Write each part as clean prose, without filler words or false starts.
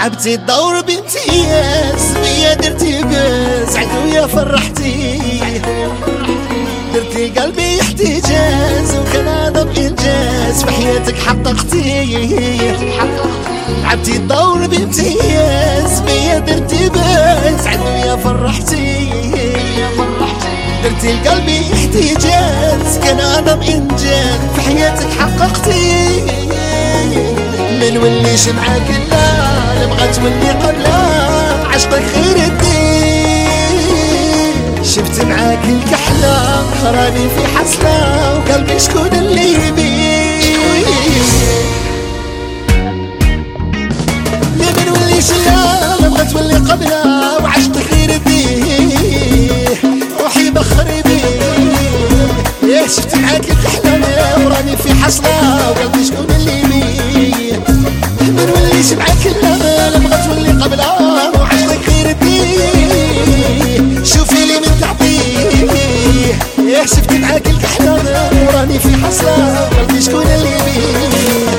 لعبتي الدور بامتياز بيا درتي باز عدويا فرحتي درتي قلبي احتجاز وكان هذا بإنجاز في حياتك حققتي لعبتي الدور بامتياز بيا درتي باز عدويا فرحتي درتي لقلبي احتجاز كان هذا بإنجاز في حياتك حققتي من وليش معاك لا بغات تولي قبلها عشقك خير الدين شفت معاك الكحلة راني في حصلة وقلبي شكون اللي يبيه ليه من وليش لا بغات تولي قبلها وعشقك خير الدين روحي بخري بيه شفت معاك الكحلة وراني في حصلة وقلبي شكون اللي يبيه من وليش معاك لا بغات تولي قبلها وعشقك خير الدين شوفي لي من تعطيه شفت معاك الكحلة وراني في حصلة قلبي شكون اللي بيه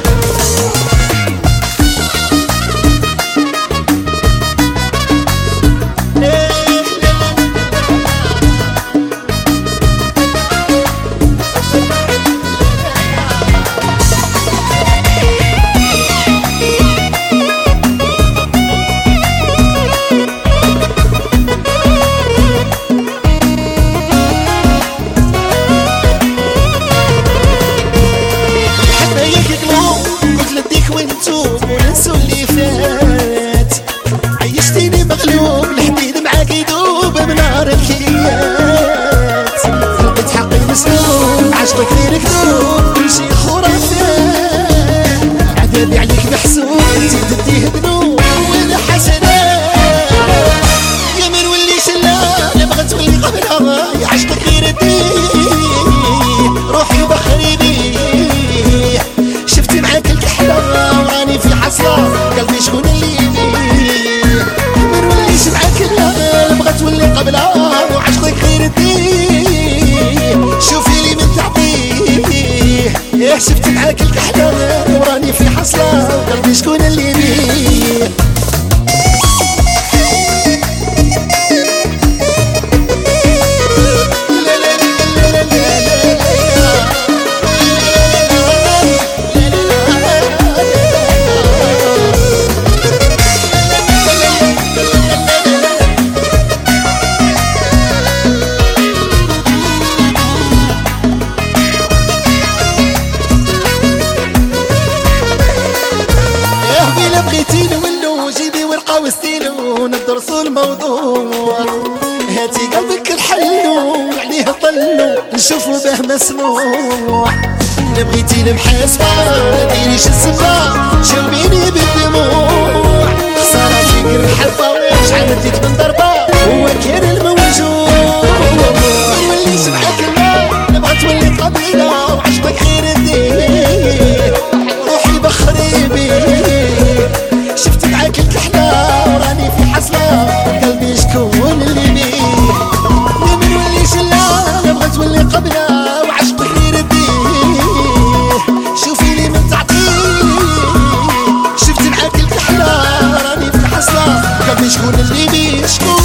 وننسوا اللي فات عيشتيني مغلوب الحديد معاك يدوب بنار الكيات لقيت حقي مسلوب عشقك غير كذوب كل شي خرافات عذابي عليك محسوب انتي تديه ذنوب وانا حسنات يا من وليش لا بغات تولي قبلها يا عشقك غير الدين روحي بخري بيه شفتي معاك الكحلة وراني في حصلة قلبي شكون اللي يبيه من وليش معاك لا بغات تولي قبلها وعشقك غير الدين شوفي لي من تعطيه شفتي معاك الكحلة وراني في حصلة قلبي شكون اللي يبيه بغيتيني ولو جيبي ورقة وستيلو ندرسو الموضوع هاتي قلبك الحلو عليه طلو نشوفو به مسموع بغيتيني محاسبة مديريش السما جاوبيني بالدموع خسارة فيك الحبة شحال رديت من ضربة هو كان الموجوع موليش معاك لا بغات تولي قبيلة وعجبك غير الدين روحي بخري بيه شفت معاك الكحلة وراني في حصلة قلبي شكون اللي بيه من وليش لا بغات تولي قبلها وعشقك غير الدين شوفي لي من تعطيه شفت معاك الكحلة راني في حصلة قلبي شكون اللي بيه شكون